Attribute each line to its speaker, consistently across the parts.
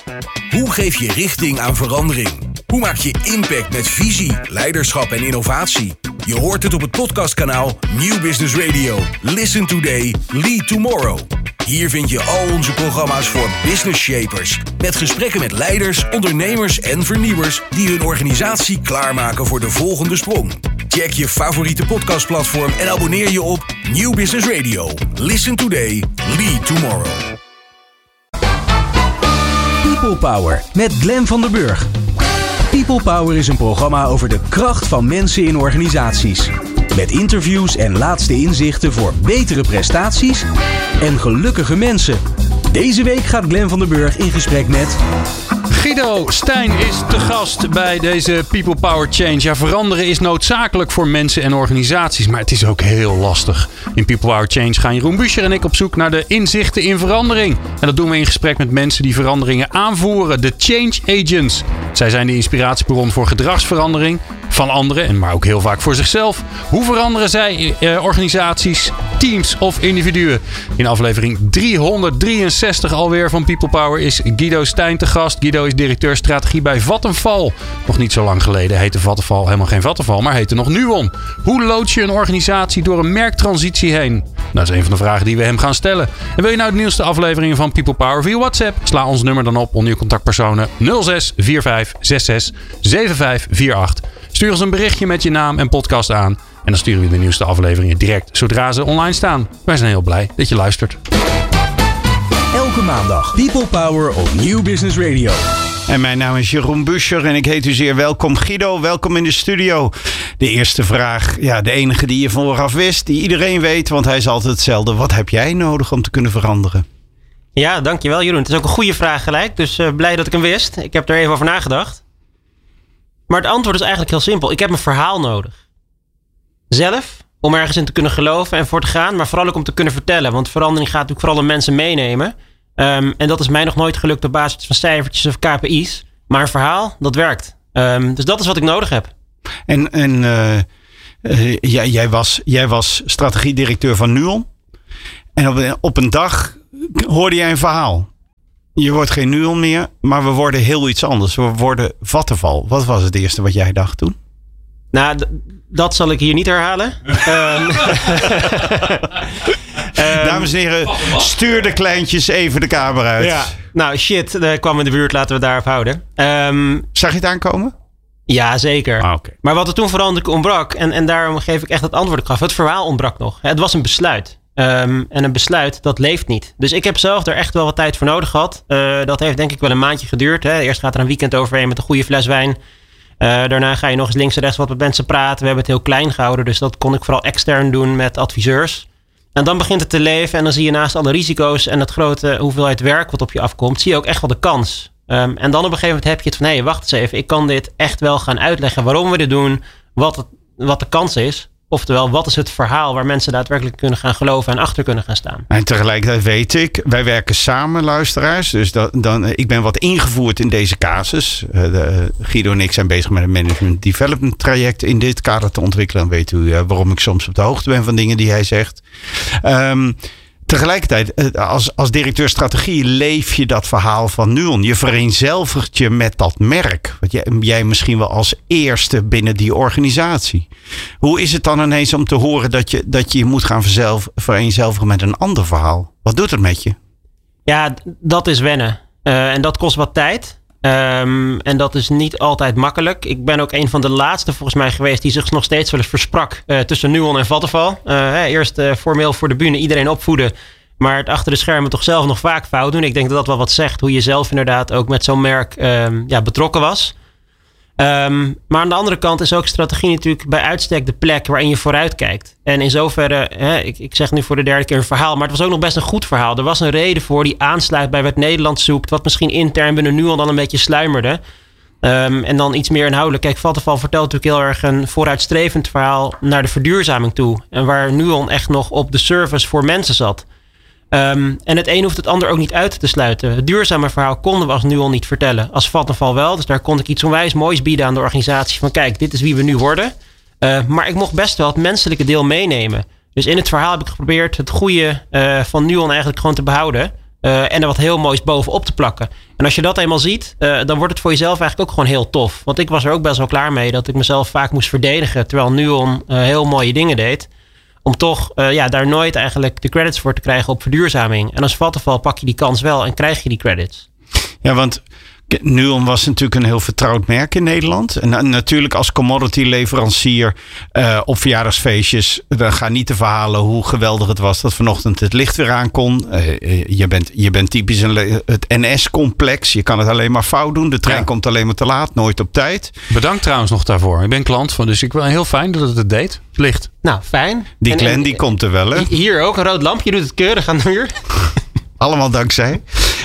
Speaker 1: Hoe geef je richting aan verandering? Hoe maak je impact met visie, leiderschap en innovatie? Je hoort het op het podcastkanaal Nieuw Business Radio. Listen today, lead tomorrow. Hier vind je al onze programma's voor business shapers. Met gesprekken met leiders, ondernemers en vernieuwers die hun organisatie klaarmaken voor de volgende sprong. Check je favoriete podcastplatform en abonneer je op Nieuw Business Radio. Listen today, lead tomorrow.
Speaker 2: People Power met Glenn van der Burg. People Power is een programma over de kracht van mensen in organisaties. Met interviews en laatste inzichten voor betere prestaties en gelukkige mensen. Deze week gaat Glenn van der Burg in gesprek met...
Speaker 3: Guido Stijn is te gast bij deze People Power Change. Ja, veranderen is noodzakelijk voor mensen en organisaties, maar het is ook heel lastig. In People Power Change gaan Jeroen Buescher en ik op zoek naar de inzichten in verandering. En dat doen we in gesprek met mensen die veranderingen aanvoeren, de Change Agents. Zij zijn de inspiratiebron voor gedragsverandering van anderen, maar ook heel vaak voor zichzelf. Hoe veranderen zij organisaties, teams of individuen? In aflevering 363 alweer van People Power is Guido Stijn te gast. Guido is directeur strategie bij Vattenfall. Nog niet zo lang geleden heette Vattenfall helemaal geen Vattenfall, maar heette nog Nuon. Hoe lood je een organisatie door een merktransitie heen? Dat is een van de vragen die we hem gaan stellen. En wil je nou de nieuwste afleveringen van People Power via WhatsApp? Sla ons nummer dan op onder je contactpersonen 06 45 66 75 48. Stuur ons een berichtje met je naam en podcast aan. En dan sturen we de nieuwste afleveringen direct zodra ze online staan. Wij zijn heel blij dat je luistert.
Speaker 2: Elke maandag People Power op Nieuw Business Radio.
Speaker 4: En mijn naam is Jeroen Buescher en ik heet u zeer welkom. Guido, welkom in de studio. De eerste vraag, ja, de enige die je vooraf wist, die iedereen weet, want hij is altijd hetzelfde. Wat heb jij nodig om te kunnen veranderen?
Speaker 5: Ja, dankjewel Jeroen. Het is ook een goede vraag gelijk, dus blij dat ik hem wist. Ik heb er even over nagedacht. Maar het antwoord is eigenlijk heel simpel. Ik heb een verhaal nodig. Zelf, om ergens in te kunnen geloven en voor te gaan, maar vooral ook om te kunnen vertellen. Want verandering gaat natuurlijk vooral om mensen meenemen. En dat is mij nog nooit gelukt op basis van cijfertjes of KPI's. Maar een verhaal, dat werkt. Dus dat is wat ik nodig heb.
Speaker 4: En jij was strategiedirecteur van Nuon. En op een dag hoorde jij een verhaal. Je wordt geen Nuon meer, maar we worden heel iets anders. We worden Vattenfall. Wat was het eerste wat jij dacht toen?
Speaker 5: Nou, dat zal ik hier niet herhalen.
Speaker 4: Dames en heren, stuur de kleintjes even de kamer uit.
Speaker 5: Ja. Nou, shit, kwam in de buurt. Laten we daarop houden.
Speaker 4: Zag je het aankomen?
Speaker 5: Ja, zeker.
Speaker 4: Okay.
Speaker 5: Maar wat er toen veranderlijk ontbrak, en daarom geef ik echt het antwoord ik gaf. Het verhaal ontbrak nog. Het was een besluit. En een besluit, dat leeft niet. Dus ik heb zelf er echt wel wat tijd voor nodig gehad. Dat heeft denk ik wel een maandje geduurd. Hè. Eerst gaat er een weekend overheen met een goede fles wijn. Daarna ga je nog eens links en rechts wat met mensen praten. We hebben het heel klein gehouden. Dus dat kon ik vooral extern doen met adviseurs. En dan begint het te leven. En dan zie je naast alle risico's en het grote hoeveelheid werk wat op je afkomt, zie je ook echt wel de kans. En dan op een gegeven moment heb je het van, hé, wacht eens even. Ik kan dit echt wel gaan uitleggen waarom we dit doen. Wat de kans is. Oftewel, wat is het verhaal waar mensen daadwerkelijk kunnen gaan geloven en achter kunnen gaan staan?
Speaker 4: En tegelijkertijd weet ik, wij werken samen, luisteraars. Dus ik ben wat ingevoerd in deze casus. Guido en ik zijn bezig met een management development traject in dit kader te ontwikkelen. Dan weet u waarom ik soms op de hoogte ben van dingen die hij zegt. Tegelijkertijd, als directeur strategie leef je dat verhaal van Nuon. Je vereenzelvigt je met dat merk. Wat jij misschien wel als eerste binnen die organisatie. Hoe is het dan ineens om te horen dat je moet gaan vereenzelvigen met een ander verhaal? Wat doet het met je?
Speaker 5: Ja, dat is wennen. En dat kost wat tijd. En dat is niet altijd makkelijk. Ik ben ook een van de laatste volgens mij geweest die zich nog steeds wel eens versprak tussen Nuon en Vattenfall. Eerst formeel voor de bühne iedereen opvoeden, maar het achter de schermen toch zelf nog vaak fout doen. Ik denk dat dat wel wat zegt hoe je zelf inderdaad ook met zo'n merk betrokken was. Maar aan de andere kant is ook strategie natuurlijk bij uitstek de plek waarin je vooruit kijkt. En in zoverre, ik zeg nu voor de derde keer een verhaal, maar het was ook nog best een goed verhaal. Er was een reden voor die aansluit bij wat Nederland zoekt, wat misschien intern binnen Nuon dan een beetje sluimerde. En dan iets meer inhoudelijk. Kijk, Vattenfall vertelt natuurlijk heel erg een vooruitstrevend verhaal naar de verduurzaming toe. En waar Nuon echt nog op de service voor mensen zat. En het een hoeft het ander ook niet uit te sluiten. Het duurzame verhaal konden we als Nuon niet vertellen. Als Vattenfall wel. Dus daar kon ik iets onwijs moois bieden aan de organisatie. Van kijk, dit is wie we nu worden. Maar ik mocht best wel het menselijke deel meenemen. Dus in het verhaal heb ik geprobeerd het goede van Nuon eigenlijk gewoon te behouden. En er wat heel moois bovenop te plakken. En als je dat eenmaal ziet, dan wordt het voor jezelf eigenlijk ook gewoon heel tof. Want ik was er ook best wel klaar mee dat ik mezelf vaak moest verdedigen. Terwijl Nuon heel mooie dingen deed. Om toch daar nooit eigenlijk de credits voor te krijgen op verduurzaming. En als Vattenfall pak je die kans wel en krijg je die credits.
Speaker 4: Ja, want Nuon was natuurlijk een heel vertrouwd merk in Nederland. En natuurlijk als commodity leverancier op verjaardagsfeestjes. Dan gaan niet de verhalen hoe geweldig het was dat vanochtend het licht weer aan kon. Je bent typisch het NS-complex. Je kan het alleen maar fout doen. De trein komt alleen maar te laat, nooit op tijd.
Speaker 3: Bedankt trouwens nog daarvoor. Ik ben klant van, dus ik wil heel fijn dat het deed. Het licht.
Speaker 5: Nou, fijn.
Speaker 4: Die Glenn, die komt er wel, hè?
Speaker 5: Hier ook, een rood lampje doet het keurig aan de muur.
Speaker 4: Allemaal dankzij.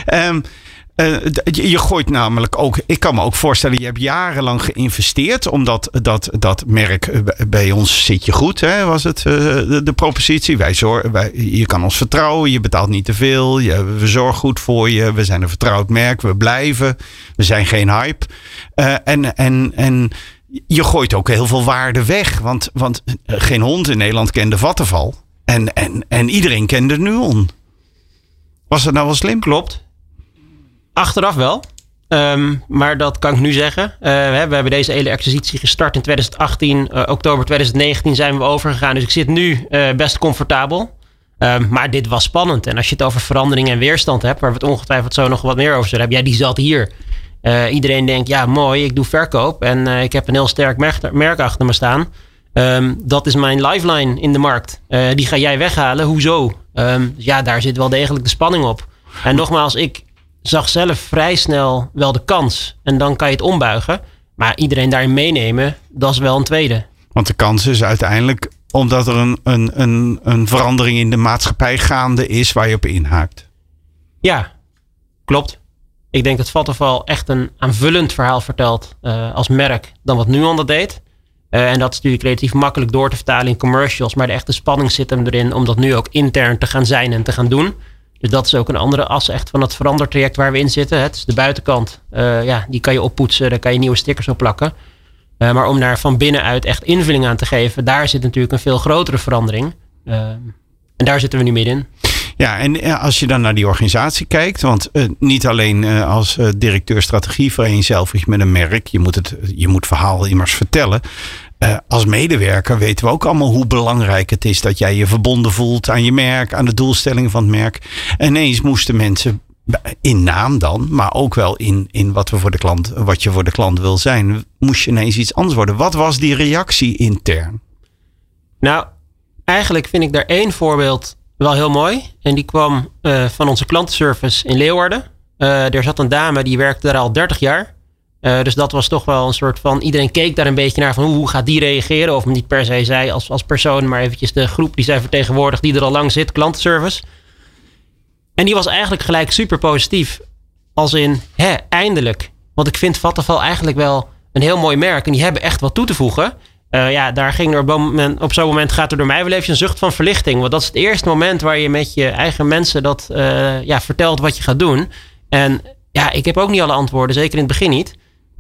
Speaker 4: Je gooit namelijk ook, ik kan me ook voorstellen, je hebt jarenlang geïnvesteerd, omdat dat merk, bij ons zit je goed, hè, was het de propositie. Je kan ons vertrouwen, je betaalt niet te veel, we zorgen goed voor je, we zijn een vertrouwd merk, we blijven, we zijn geen hype. En je gooit ook heel veel waarde weg, want geen hond in Nederland kende Vattenfall en iedereen kende Nuon. Was dat nou wel slim?
Speaker 5: Klopt. Achteraf wel. Maar dat kan ik nu zeggen. We hebben deze hele acquisitie gestart in 2018. Oktober 2019 zijn we overgegaan. Dus ik zit nu best comfortabel. Maar dit was spannend. En als je het over verandering en weerstand hebt, waar we het ongetwijfeld zo nog wat meer over zullen hebben. Ja, die zat hier. Iedereen denkt, ja mooi, ik doe verkoop. En ik heb een heel sterk merk achter me staan. Dat is mijn lifeline in de markt. Die ga jij weghalen. Hoezo? Ja, daar zit wel degelijk de spanning op. En nogmaals, ik zag zelf vrij snel wel de kans. En dan kan je het ombuigen. Maar iedereen daarin meenemen, dat is wel een tweede.
Speaker 4: Want de kans is uiteindelijk omdat er een verandering in de maatschappij gaande is waar je op inhaakt.
Speaker 5: Ja, klopt. Ik denk dat Vattenfall echt een aanvullend verhaal vertelt als merk dan wat Nuon dat deed. En dat is natuurlijk relatief makkelijk door te vertalen in commercials. Maar de echte spanning zit hem erin om dat nu ook intern te gaan zijn en te gaan doen. Dus dat is ook een andere as echt van het verandertraject waar we in zitten. Het is de buitenkant. Die kan je oppoetsen. Daar kan je nieuwe stickers op plakken. Maar om daar van binnenuit echt invulling aan te geven. Daar zit natuurlijk een veel grotere verandering. En daar zitten we nu middenin.
Speaker 4: Ja, en als je dan naar die organisatie kijkt. Want niet alleen als directeur strategie vereenzelvig met een merk. Je moet verhaal immers vertellen. Als medewerker weten we ook allemaal hoe belangrijk het is dat jij je verbonden voelt aan je merk, aan de doelstelling van het merk. En ineens moesten mensen in naam dan, maar ook wel in wat je voor de klant wil zijn, moest je ineens iets anders worden. Wat was die reactie intern? Nou,
Speaker 5: eigenlijk vind ik daar één voorbeeld wel heel mooi. En die kwam van onze klantenservice in Leeuwarden. Er zat een dame die werkte daar al 30 jaar. Dus dat was toch wel een soort van, iedereen keek daar een beetje naar van hoe gaat die reageren. Of niet per se zij als persoon, maar eventjes de groep die zij vertegenwoordigt die er al lang zit, klantenservice. En die was eigenlijk gelijk super positief. Als in, eindelijk. Want ik vind Vattenfall eigenlijk wel een heel mooi merk. En die hebben echt wat toe te voegen. Daar ging er op zo'n moment gaat er door mij wel even een zucht van verlichting. Want dat is het eerste moment waar je met je eigen mensen dat vertelt wat je gaat doen. En ja, ik heb ook niet alle antwoorden, zeker in het begin niet.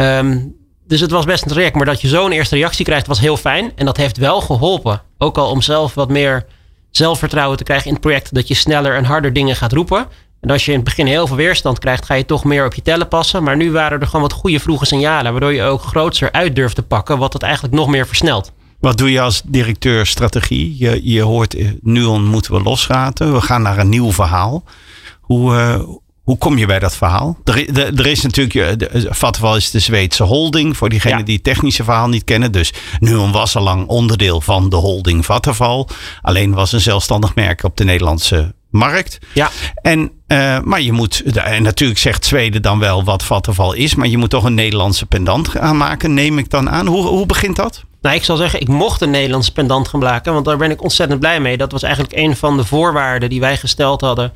Speaker 5: Dus het was best een traject. Maar dat je zo'n eerste reactie krijgt was heel fijn. En dat heeft wel geholpen. Ook al om zelf wat meer zelfvertrouwen te krijgen in het project. Dat je sneller en harder dingen gaat roepen. En als je in het begin heel veel weerstand krijgt, ga je toch meer op je tellen passen. Maar nu waren er gewoon wat goede vroege signalen. Waardoor je ook grootser uit durft te pakken. Wat het eigenlijk nog meer versnelt.
Speaker 4: Wat doe je als directeur strategie? Je hoort, Nuon moeten we losraten. We gaan naar een nieuw verhaal. Hoe kom je bij dat verhaal? Er is natuurlijk, Vattenfall is de Zweedse holding. Voor diegenen die het technische verhaal niet kennen. Dus Nuon was al lang onderdeel van de holding Vattenfall. Alleen was een zelfstandig merk op de Nederlandse markt. Ja. Maar je moet, en natuurlijk zegt Zweden dan wel wat Vattenfall is. Maar je moet toch een Nederlandse pendant aanmaken, neem ik dan aan. Hoe begint dat?
Speaker 5: Nou, ik zal zeggen, ik mocht een Nederlandse pendant gaan maken. Want daar ben ik ontzettend blij mee. Dat was eigenlijk een van de voorwaarden die wij gesteld hadden.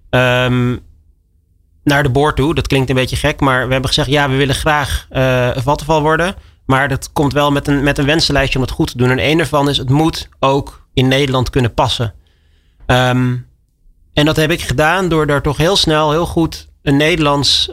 Speaker 5: Naar de board toe. Dat klinkt een beetje gek. Maar we hebben gezegd, we willen graag Vattenfall worden. Maar dat komt wel met een wensenlijstje om het goed te doen. En een daarvan is, het moet ook in Nederland kunnen passen. En dat heb ik gedaan door daar toch heel snel, heel goed een Nederlands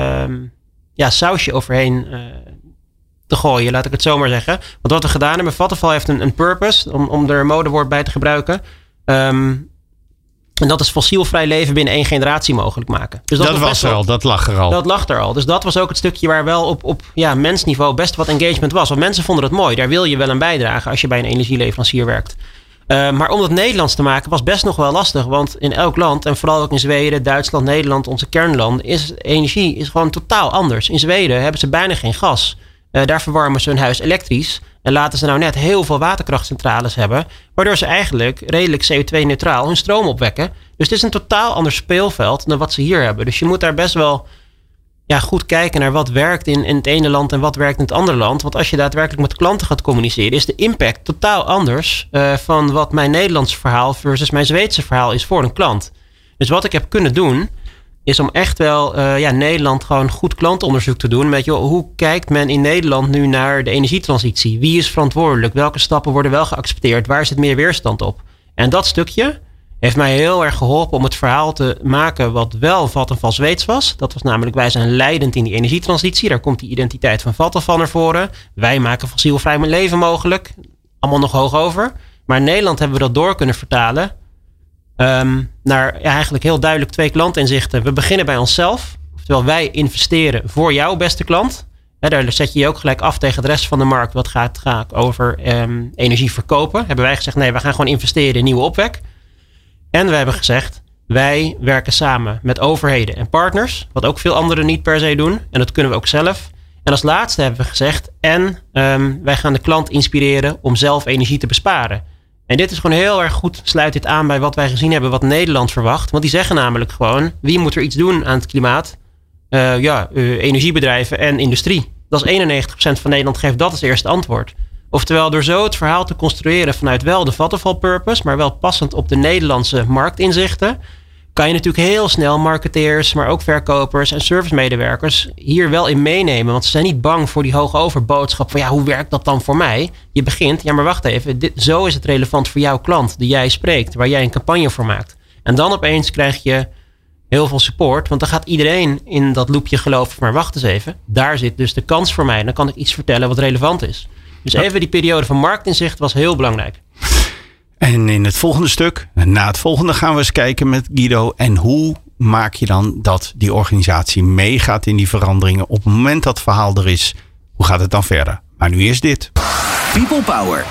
Speaker 5: sausje overheen te gooien. Laat ik het zo maar zeggen. Want wat we gedaan hebben, Vattenfall heeft een purpose. Om er een modewoord bij te gebruiken. En dat is fossielvrij leven binnen 1 generatie mogelijk maken. Dus
Speaker 4: dat was er al, dat lag er al.
Speaker 5: Dat lag er al. Dus dat was ook het stukje waar wel op mensniveau best wat engagement was. Want mensen vonden het mooi. Daar wil je wel aan bijdragen als je bij een energieleverancier werkt. Maar om dat Nederlands te maken was best nog wel lastig. Want in elk land, en vooral ook in Zweden, Duitsland, Nederland, onze kernlanden, is energie is gewoon totaal anders. In Zweden hebben ze bijna geen gas. Daar verwarmen ze hun huis elektrisch. En laten ze nou net heel veel waterkrachtcentrales hebben. Waardoor ze eigenlijk redelijk CO2-neutraal hun stroom opwekken. Dus het is een totaal ander speelveld dan wat ze hier hebben. Dus je moet daar best wel goed kijken naar wat werkt in het ene land en wat werkt in het andere land. Want als je daadwerkelijk met klanten gaat communiceren, is de impact totaal anders van wat mijn Nederlandse verhaal versus mijn Zweedse verhaal is voor een klant. Dus wat ik heb kunnen doen, is om echt wel Nederland gewoon goed klantonderzoek te doen. Met hoe kijkt men in Nederland nu naar de energietransitie? Wie is verantwoordelijk? Welke stappen worden wel geaccepteerd? Waar zit meer weerstand op? En dat stukje heeft mij heel erg geholpen om het verhaal te maken wat wel Vattenfall Zweeds was. Dat was namelijk, wij zijn leidend in die energietransitie. Daar komt die identiteit van Vattenfall naar voren. Wij maken fossielvrij leven mogelijk. Allemaal nog hoog over. Maar in Nederland hebben we dat door kunnen vertalen naar eigenlijk heel duidelijk 2 klantinzichten. We beginnen bij onszelf. Oftewel, wij investeren voor jou, beste klant. Daar zet je je ook gelijk af tegen de rest van de markt. Wat gaat over energie verkopen. Hebben wij gezegd, nee, we gaan gewoon investeren in nieuwe opwek. En we hebben gezegd, wij werken samen met overheden en partners. Wat ook veel anderen niet per se doen. En dat kunnen we ook zelf. En als laatste hebben we gezegd, wij gaan de klant inspireren om zelf energie te besparen. En dit is gewoon heel erg goed, sluit dit aan bij wat wij gezien hebben, wat Nederland verwacht. Want die zeggen namelijk gewoon, wie moet er iets doen aan het klimaat? Energiebedrijven en industrie. Dat is 91% van Nederland geeft dat als eerste antwoord. Oftewel, door zo het verhaal te construeren vanuit wel de Vattenfall purpose, maar wel passend op de Nederlandse marktinzichten, kan je natuurlijk heel snel marketeers, maar ook verkopers en servicemedewerkers hier wel in meenemen. Want ze zijn niet bang voor die hoogoverboodschap van hoe werkt dat dan voor mij? Je begint, maar wacht even, zo is het relevant voor jouw klant die jij spreekt, waar jij een campagne voor maakt. En dan opeens krijg je heel veel support, want dan gaat iedereen in dat loopje geloven, maar wacht eens even, daar zit dus de kans voor mij. Dan kan ik iets vertellen wat relevant is. Dus even die periode van marktinzicht was heel belangrijk.
Speaker 4: En in het volgende stuk, na het volgende, gaan we eens kijken met Guido. En hoe maak je dan dat die organisatie meegaat in die veranderingen? Op het moment dat het verhaal er is, hoe gaat het dan verder? Maar nu eerst dit.
Speaker 1: People Power.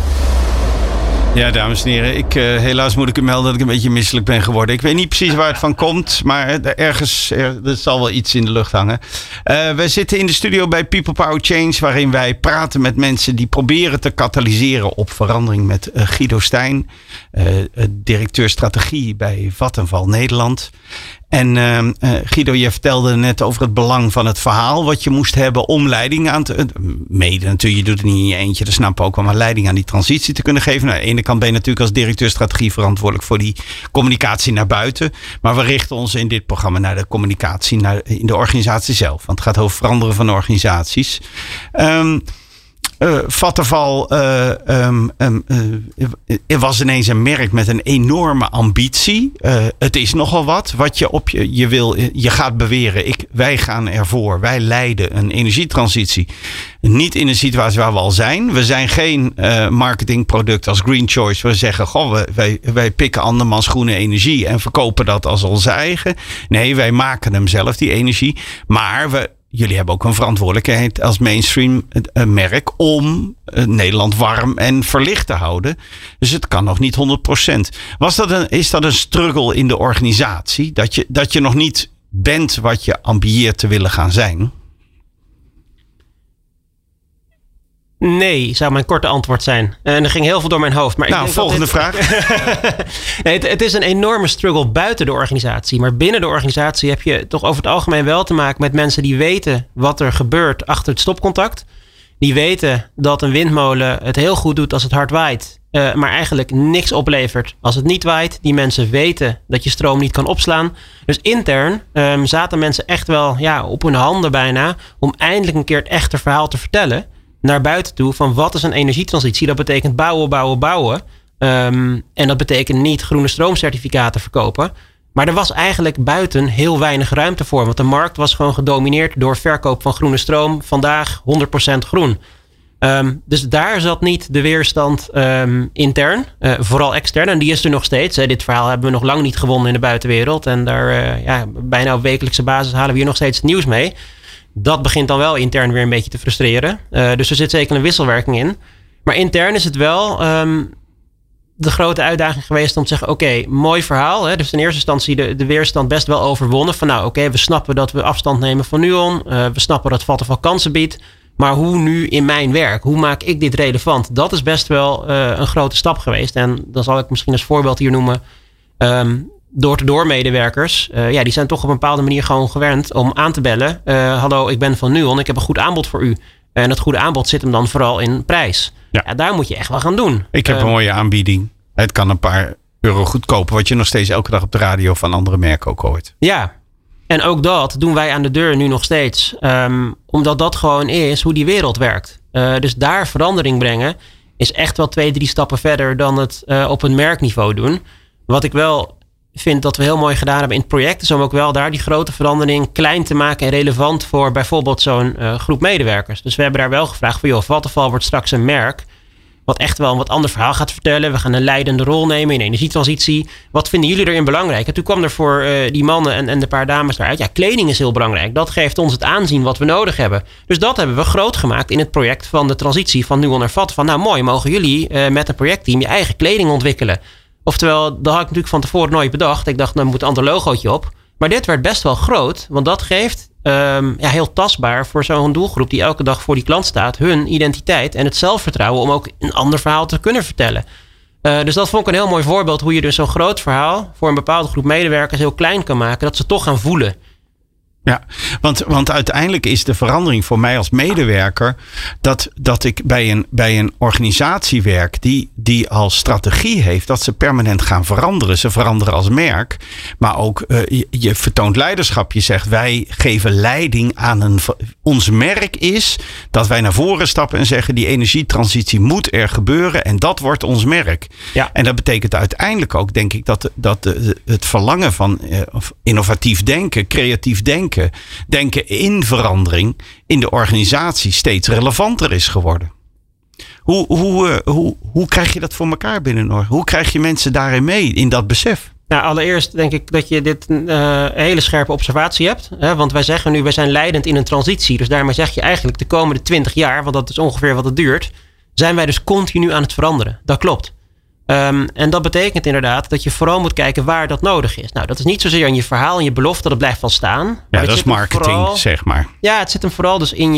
Speaker 4: Ja, dames en heren, helaas moet ik u melden dat ik een beetje misselijk ben geworden. Ik weet niet precies waar het van komt, maar er zal wel iets in de lucht hangen. Wij zitten in de studio bij People Power Change, waarin wij praten met mensen die proberen te katalyseren op verandering met Guido Steijn, directeur strategie bij Vattenfall Nederland. En Guido, je vertelde net over het belang van het verhaal wat je moest hebben om leiding aan te... Mede natuurlijk, je doet het niet in je eentje, dat snap ik ook wel, maar leiding aan die transitie te kunnen geven. Nou, aan de ene kant ben je natuurlijk als directeur strategie verantwoordelijk voor die communicatie naar buiten. Maar we richten ons in dit programma naar de communicatie in de organisatie zelf. Want het gaat over veranderen van organisaties. Vattenfall was ineens een merk met een enorme ambitie. Het is nogal wat je gaat beweren. Wij gaan ervoor. Wij leiden een energietransitie. Niet in een situatie waar we al zijn. We zijn geen marketingproduct als Green Choice. We zeggen, wij pikken andermans groene energie en verkopen dat als onze eigen. Nee, wij maken hem zelf, die energie. Maar jullie hebben ook een verantwoordelijkheid als mainstream merk om Nederland warm en verlicht te houden. Dus het kan nog niet 100%. Is dat een struggle in de organisatie? Dat je nog niet bent wat je ambieert te willen gaan zijn?
Speaker 5: Nee, zou mijn korte antwoord zijn. En er ging heel veel door mijn hoofd. Maar
Speaker 4: volgende vraag.
Speaker 5: Nee, het is een enorme struggle buiten de organisatie. Maar binnen de organisatie heb je toch over het algemeen wel te maken met mensen die weten wat er gebeurt achter het stopcontact. Die weten dat een windmolen het heel goed doet als het hard waait. Maar eigenlijk niks oplevert als het niet waait. Die mensen weten dat je stroom niet kan opslaan. Dus intern zaten mensen echt wel op hun handen bijna om eindelijk een keer het echte verhaal te vertellen naar buiten toe van wat is een energietransitie. Dat betekent bouwen. En dat betekent niet groene stroomcertificaten verkopen. Maar er was eigenlijk buiten heel weinig ruimte voor. Want de markt was gewoon gedomineerd door verkoop van groene stroom. Vandaag 100% groen. Dus daar zat niet de weerstand intern, vooral extern. En die is er nog steeds. Dit verhaal hebben we nog lang niet gewonnen in de buitenwereld. En daar bijna op wekelijkse basis halen we hier nog steeds het nieuws mee. Dat begint dan wel intern weer een beetje te frustreren. Dus er zit zeker een wisselwerking in. Maar intern is het wel de grote uitdaging geweest om te zeggen, oké, mooi verhaal. Hè? Dus in eerste instantie de weerstand best wel overwonnen. Van we snappen dat we afstand nemen van Nuon. We snappen dat Vattenfall kansen biedt. Maar hoe nu in mijn werk? Hoe maak ik dit relevant? Dat is best wel een grote stap geweest. En dan zal ik misschien als voorbeeld hier noemen. Door medewerkers. Die zijn toch op een bepaalde manier gewoon gewend om aan te bellen. Hallo, ik ben van Nuon. Ik heb een goed aanbod voor u. En het goede aanbod zit hem dan vooral in prijs. Ja, daar moet je echt wel gaan doen.
Speaker 4: Ik heb een mooie aanbieding. Het kan een paar euro goedkoper. Wat je nog steeds elke dag op de radio van andere merken ook hoort.
Speaker 5: Ja, en ook dat doen wij aan de deur nu nog steeds. Omdat dat gewoon is hoe die wereld werkt. Dus daar verandering brengen is echt wel 2-3 stappen verder dan het op een merkniveau doen. Wat ik wel vind dat we heel mooi gedaan hebben in het project, is om ook wel daar die grote verandering klein te maken en relevant voor bijvoorbeeld zo'n groep medewerkers. Dus we hebben daar wel gevraagd van, Vattenfall wordt straks een merk wat echt wel een wat ander verhaal gaat vertellen. We gaan een leidende rol nemen in energietransitie. Wat vinden jullie erin belangrijk? En toen kwam er voor die mannen en de paar dames daaruit, kleding is heel belangrijk. Dat geeft ons het aanzien wat we nodig hebben. Dus dat hebben we groot gemaakt in het project van de transitie van Nuon naar Vattenfall. Nou mooi, mogen jullie met een projectteam je eigen kleding ontwikkelen. Oftewel, dat had ik natuurlijk van tevoren nooit bedacht. Ik dacht, nou moet een ander logootje op. Maar dit werd best wel groot. Want dat geeft heel tastbaar voor zo'n doelgroep die elke dag voor die klant staat. Hun identiteit en het zelfvertrouwen om ook een ander verhaal te kunnen vertellen. Dus dat vond ik een heel mooi voorbeeld. Hoe je dus zo'n groot verhaal voor een bepaalde groep medewerkers heel klein kan maken. Dat ze toch gaan voelen.
Speaker 4: Ja, want uiteindelijk is de verandering voor mij als medewerker dat ik bij een organisatie werk die als strategie heeft dat ze permanent gaan veranderen. Ze veranderen als merk, maar ook je vertoont leiderschap. Je zegt wij geven leiding aan ons merk is dat wij naar voren stappen en zeggen die energietransitie moet er gebeuren en dat wordt ons merk. Ja. En dat betekent uiteindelijk ook denk ik dat het verlangen van innovatief denken, creatief denken in verandering in de organisatie steeds relevanter is geworden. Hoe krijg je dat voor elkaar binnen Noor? Hoe krijg je mensen daarin mee, in dat besef?
Speaker 5: Nou, allereerst denk ik dat je dit een hele scherpe observatie hebt. Hè? Want wij zeggen nu, wij zijn leidend in een transitie. Dus daarmee zeg je eigenlijk de komende 20 jaar, want dat is ongeveer wat het duurt, zijn wij dus continu aan het veranderen. Dat klopt. En dat betekent inderdaad dat je vooral moet kijken waar dat nodig is. Nou, dat is niet zozeer in je verhaal en je belofte dat het blijft wel staan.
Speaker 4: Ja, dat is marketing, zeg maar.
Speaker 5: Ja, het zit hem vooral dus in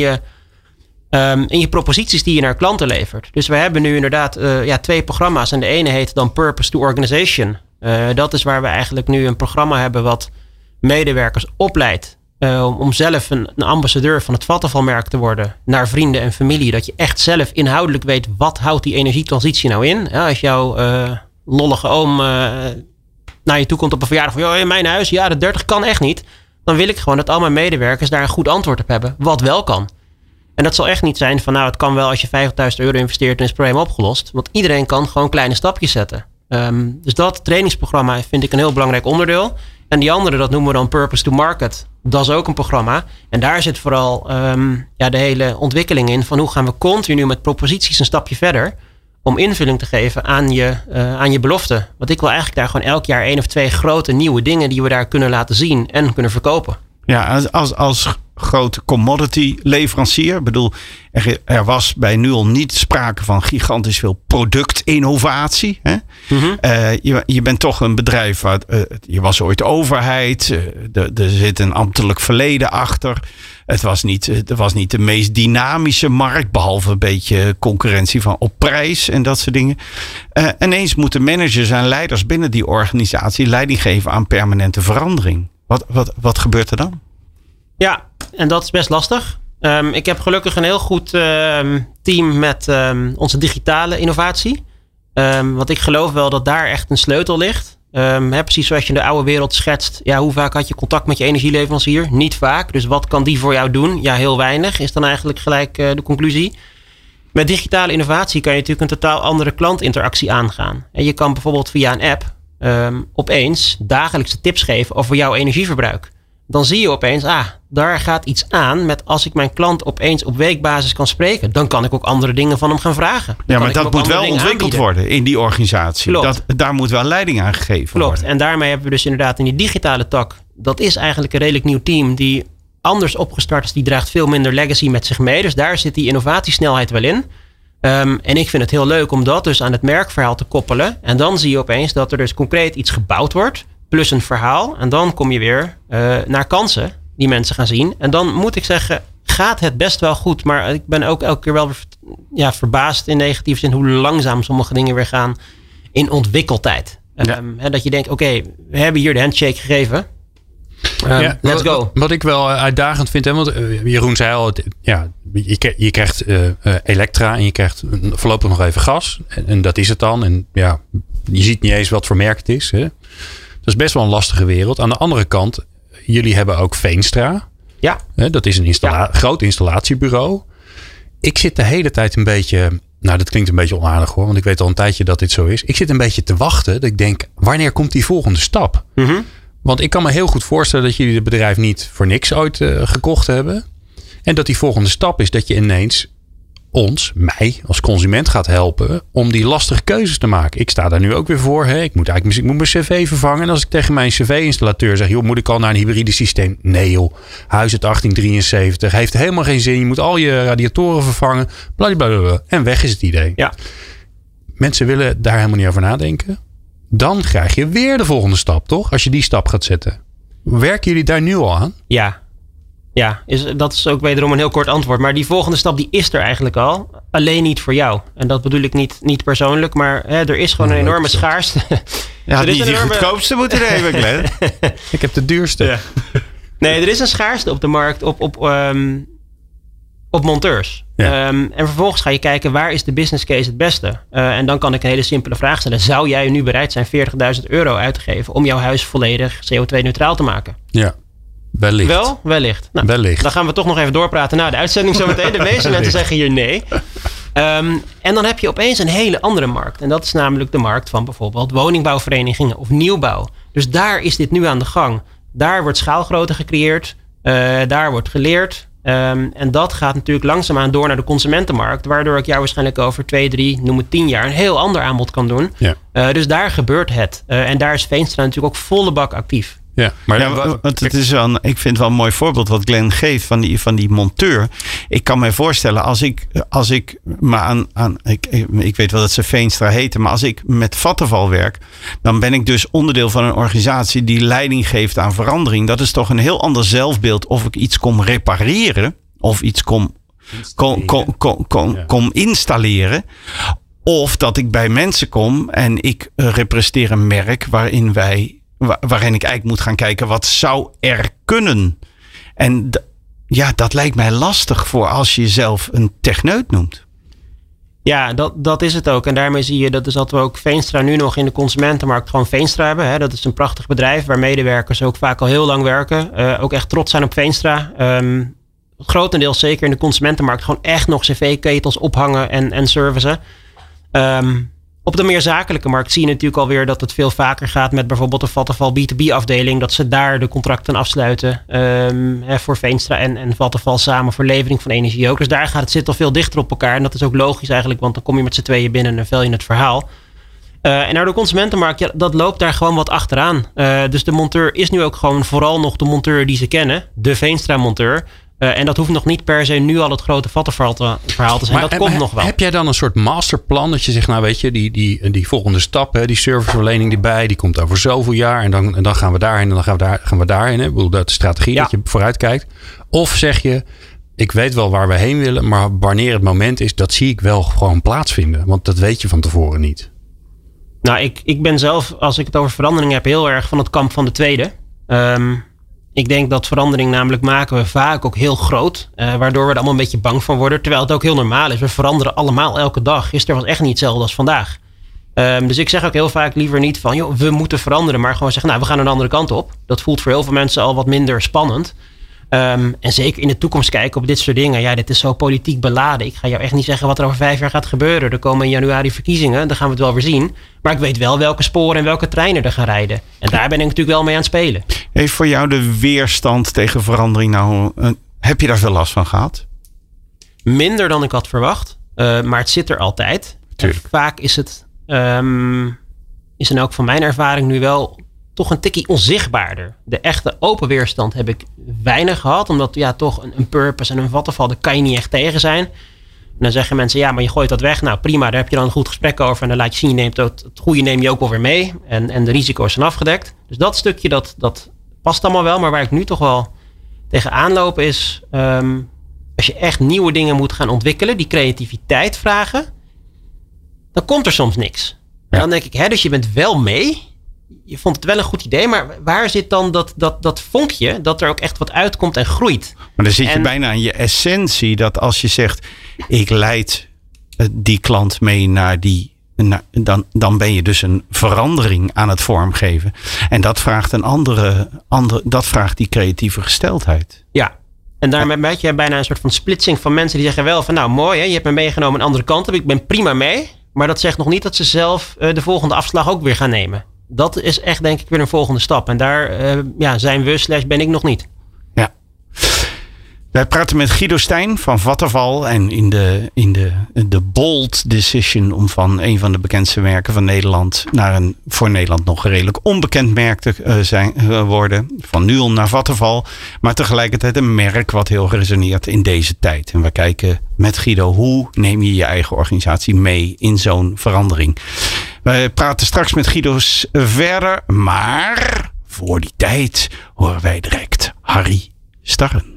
Speaker 5: je proposities die je naar klanten levert. Dus we hebben nu inderdaad 2 programma's. En de ene heet dan Purpose to Organization. Dat is waar we eigenlijk nu een programma hebben wat medewerkers opleidt. Om zelf een ambassadeur van het Vattenfall-merk te worden naar vrienden en familie. Dat je echt zelf inhoudelijk weet wat houdt die energietransitie nou in. Ja, als jouw lollige oom naar je toe komt op een verjaardag van in mijn huis, de 30 kan echt niet. Dan wil ik gewoon dat al mijn medewerkers daar een goed antwoord op hebben. Wat wel kan. En dat zal echt niet zijn van het kan wel als je €50.000 investeert en is het probleem opgelost. Want iedereen kan gewoon kleine stapjes zetten. Dus dat trainingsprogramma vind ik een heel belangrijk onderdeel. En die andere, dat noemen we dan Purpose to Market. Dat is ook een programma. En daar zit vooral de hele ontwikkeling in. Van hoe gaan we continu met proposities een stapje verder. Om invulling te geven aan je belofte. Want ik wil eigenlijk daar gewoon elk jaar 1 of 2 grote nieuwe dingen die we daar kunnen laten zien en kunnen verkopen. Ja,
Speaker 4: als grote commodity leverancier. Ik bedoel, er was bij Nuon niet sprake van gigantisch veel productinnovatie. Hè? Mm-hmm. Je bent toch een bedrijf, je was ooit overheid. Er zit een ambtelijk verleden achter. Het was niet de meest dynamische markt, behalve een beetje concurrentie van op prijs en dat soort dingen. Ineens moeten managers en leiders binnen die organisatie leiding geven aan permanente verandering. Wat gebeurt er dan?
Speaker 5: Ja, en dat is best lastig. Ik heb gelukkig een heel goed team met onze digitale innovatie. Want ik geloof wel dat daar echt een sleutel ligt. Precies zoals je in de oude wereld schetst. Ja, hoe vaak had je contact met je energieleverancier? Niet vaak. Dus wat kan die voor jou doen? Ja, heel weinig is dan eigenlijk gelijk de conclusie. Met digitale innovatie kan je natuurlijk een totaal andere klantinteractie aangaan. En je kan bijvoorbeeld via een app opeens dagelijkse tips geven over jouw energieverbruik. dan zie je opeens, daar gaat iets aan met als ik mijn klant opeens op weekbasis kan spreken, dan kan ik ook andere dingen van hem gaan vragen.
Speaker 4: Ja, maar dat moet wel ontwikkeld worden in die organisatie. Daar moet wel leiding aan gegeven worden.
Speaker 5: En daarmee hebben we dus inderdaad in die digitale tak, dat is eigenlijk een redelijk nieuw team die anders opgestart is, die draagt veel minder legacy met zich mee. Dus daar zit die innovatiesnelheid wel in. En ik vind het heel leuk om dat dus aan het merkverhaal te koppelen. En dan zie je opeens dat er dus concreet iets gebouwd wordt, plus een verhaal. En dan kom je weer naar kansen die mensen gaan zien. En dan moet ik zeggen, gaat het best wel goed. Maar ik ben ook elke keer wel verbaasd in negatieve zin hoe langzaam sommige dingen weer gaan in ontwikkeltijd. Dat je denkt, oké, we hebben hier de handshake gegeven. Let's go.
Speaker 3: Wat ik wel uitdagend vind, want Jeroen zei al, je krijgt elektra en je krijgt voorlopig nog even gas. En dat is het dan. En ja, je ziet niet eens wat voor merk het is. Hè. Dat is best wel een lastige wereld. Aan de andere kant, jullie hebben ook Veenstra.
Speaker 5: Ja.
Speaker 3: Dat is een groot installatiebureau. Ik zit de hele tijd een beetje, dat klinkt een beetje onaardig hoor, want ik weet al een tijdje dat dit zo is. Ik zit een beetje te wachten. Dat ik denk, wanneer komt die volgende stap? Mm-hmm. Want ik kan me heel goed voorstellen dat jullie het bedrijf niet voor niks ooit gekocht hebben. En dat die volgende stap is dat je ineens mij als consument gaat helpen om die lastige keuzes te maken. Ik sta daar nu ook weer voor. Ik moet mijn cv vervangen. En als ik tegen mijn cv-installateur zeg, joh, moet ik al naar een hybride systeem? Nee joh, huis uit 1873. Heeft helemaal geen zin. Je moet al je radiatoren vervangen. Blablabla. En weg is het idee. Ja. Mensen willen daar helemaal niet over nadenken. Dan krijg je weer de volgende stap, toch? Als je die stap gaat zetten. Werken jullie daar nu al aan?
Speaker 5: Ja, dat is ook wederom een heel kort antwoord. Maar die volgende stap die is er eigenlijk al. Alleen niet voor jou. En dat bedoel ik niet persoonlijk. Maar er is gewoon een enorme schaarste.
Speaker 4: Ja, die goedkoopste moet er even, Glenn.
Speaker 3: Ik heb de duurste. Ja.
Speaker 5: Nee, er is een schaarste op de markt op monteurs. Ja. En vervolgens ga je kijken, waar is de business case het beste? En dan kan ik een hele simpele vraag stellen. Zou jij nu bereid zijn €40.000 uit te geven om jouw huis volledig CO2-neutraal te maken?
Speaker 3: Ja. Wellicht.
Speaker 5: Wellicht. Nou,
Speaker 3: wellicht.
Speaker 5: Dan gaan we toch nog even doorpraten na de uitzending zometeen. De meeste mensen zeggen hier nee. En dan heb je opeens een hele andere markt. En dat is namelijk de markt van bijvoorbeeld woningbouwverenigingen of nieuwbouw. Dus daar is dit nu aan de gang. Daar wordt schaalgrootte gecreëerd. Daar wordt geleerd. En dat gaat natuurlijk langzaamaan door naar de consumentenmarkt. Waardoor ik jou waarschijnlijk over 2, 3, noem het 10 jaar een heel ander aanbod kan doen. Ja. Dus daar gebeurt het. En daar is Veenstra natuurlijk ook volle bak actief.
Speaker 4: Ja, maar want het is wel, ik vind het wel een mooi voorbeeld wat Glenn geeft van die monteur. Ik kan me voorstellen als ik maar ik weet wel dat ze Veenstra heten, maar als ik met Vattenfall werk, dan ben ik dus onderdeel van een organisatie die leiding geeft aan verandering. Dat is toch een heel ander zelfbeeld of ik iets kom repareren of iets kom installeren. Of dat ik bij mensen kom en ik representeer een merk waarin ik eigenlijk moet gaan kijken, wat zou er kunnen? En dat lijkt mij lastig voor als je jezelf een techneut noemt.
Speaker 5: Ja, dat is het ook. En daarmee zie je dat we ook Veenstra nu nog in de consumentenmarkt gewoon Veenstra hebben. Hè. Dat is een prachtig bedrijf waar medewerkers ook vaak al heel lang werken. Ook echt trots zijn op Veenstra. Grotendeels zeker in de consumentenmarkt gewoon echt nog cv-ketels ophangen en servicen. Op de meer zakelijke markt zie je natuurlijk alweer dat het veel vaker gaat met bijvoorbeeld de Vattenfall B2B-afdeling. Dat ze daar de contracten afsluiten voor Veenstra en Vattenfall samen voor levering van energie ook. Dus daar zit al veel dichter op elkaar. En dat is ook logisch eigenlijk, want dan kom je met z'n tweeën binnen en dan vel je het verhaal. En naar de consumentenmarkt, dat loopt daar gewoon wat achteraan. Dus de monteur is nu ook gewoon vooral nog de monteur die ze kennen. De Veenstra-monteur. En dat hoeft nog niet per se nu al het grote Vattenfall verhaal te zijn. Maar dat komt nog wel.
Speaker 3: Heb jij dan een soort masterplan dat je zegt, nou weet je, die volgende stap, die serviceverlening erbij, die komt over zoveel jaar en dan gaan we daarheen en dan gaan we daarheen. Hè? Ik bedoel, dat is strategie dat je vooruit kijkt. Of zeg je, ik weet wel waar we heen willen, maar wanneer het moment is, dat zie ik wel gewoon plaatsvinden. Want dat weet je van tevoren niet.
Speaker 5: Nou, ik ben zelf, als ik het over verandering heb, heel erg van het kamp van de tweede. Ik denk dat verandering namelijk maken we vaak ook heel groot. Waardoor we er allemaal een beetje bang van worden. Terwijl het ook heel normaal is. We veranderen allemaal elke dag. Gisteren was echt niet hetzelfde als vandaag. Dus ik zeg ook heel vaak liever niet van, joh, we moeten veranderen. Maar gewoon zeggen, nou, we gaan een andere kant op. Dat voelt voor heel veel mensen al wat minder spannend. En zeker in de toekomst kijken op dit soort dingen. Ja, dit is zo politiek beladen. Ik ga jou echt niet zeggen wat er over 5 jaar gaat gebeuren. Er komen in januari verkiezingen. Dan gaan we het wel weer zien. Maar ik weet wel welke sporen en welke treinen er gaan rijden. En daar ben ik natuurlijk wel mee aan het spelen.
Speaker 4: Heeft voor jou de weerstand tegen verandering nou... heb je daar veel last van gehad?
Speaker 5: Minder dan ik had verwacht. Maar het zit er altijd. Vaak is het... is in elk van mijn ervaring nu wel toch een tikkie onzichtbaarder. De echte open weerstand heb ik weinig gehad. Omdat toch een purpose en een Vattenfall, daar kan je niet echt tegen zijn. En dan zeggen mensen, ja, maar je gooit dat weg. Nou prima, daar heb je dan een goed gesprek over. En dan laat je zien, het goede neem je ook wel weer mee. En de risico's zijn afgedekt. Dus dat stukje, dat past allemaal wel. Maar waar ik nu toch wel tegenaan loop is... als je echt nieuwe dingen moet gaan ontwikkelen, die creativiteit vragen, dan komt er soms niks. En dan denk ik, dus je bent wel mee. Je vond het wel een goed idee, maar waar zit dan dat vonkje dat er ook echt wat uitkomt en groeit?
Speaker 4: Maar dan zit je bijna aan je essentie dat als je zegt, ik leid die klant mee naar die... Dan ben je dus een verandering aan het vormgeven. En dat vraagt dat vraagt die creatieve gesteldheid.
Speaker 5: Ja. En daarmee heb je bijna een soort van splitsing van mensen die zeggen wel van nou mooi, je hebt me meegenomen een andere kant op. Ik ben prima mee. Maar dat zegt nog niet dat ze zelf de volgende afslag ook weer gaan nemen. Dat is echt denk ik weer een volgende stap. En daar zijn we / ben ik nog niet. Ja.
Speaker 4: Wij praten met Guido Stijn van Vattenfall. En in de bold decision om van een van de bekendste merken van Nederland naar een voor Nederland nog redelijk onbekend merk te worden. Van Nuon naar Vattenfall. Maar tegelijkertijd een merk wat heel resoneert in deze tijd. En we kijken met Guido, hoe neem je je eigen organisatie mee in zo'n verandering? Wij praten straks met Guido verder. Maar voor die tijd horen wij direct Harry Starren.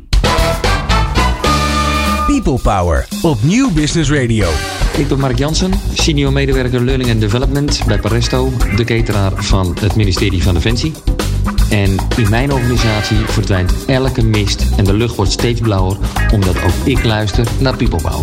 Speaker 2: People Power op Nieuw Business Radio.
Speaker 6: Ik ben Mark Jansen, senior medewerker Learning and Development bij Paresto, de cateraar van het ministerie van Defensie. En in mijn organisatie verdwijnt elke mist en de lucht wordt steeds blauwer, omdat ook ik luister naar People Power.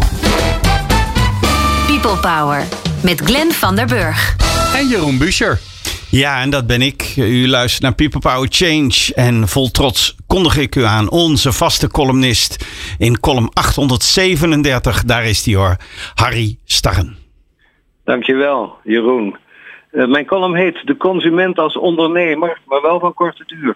Speaker 7: People Power met Glenn van der Burg.
Speaker 3: En Jeroen Buescher.
Speaker 4: Ja, en dat ben ik. U luistert naar People Power Change. En vol trots kondig ik u aan onze vaste columnist in column 837. Daar is die hoor, Harry Starren.
Speaker 8: Dankjewel, Jeroen. Mijn column heet De consument als ondernemer, maar wel van korte duur.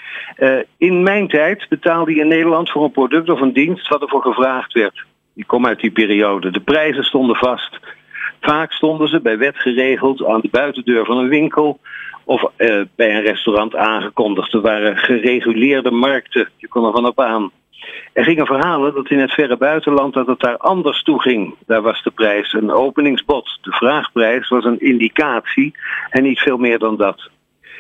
Speaker 8: In mijn tijd betaalde je in Nederland voor een product of een dienst wat ervoor gevraagd werd. Ik kom uit die periode. De prijzen stonden vast. Vaak stonden ze bij wet geregeld aan de buitendeur van een winkel of bij een restaurant aangekondigd. Er waren gereguleerde markten, je kon er van op aan. Er gingen verhalen dat in het verre buitenland dat het daar anders toe ging. Daar was de prijs een openingsbod. De vraagprijs was een indicatie en niet veel meer dan dat.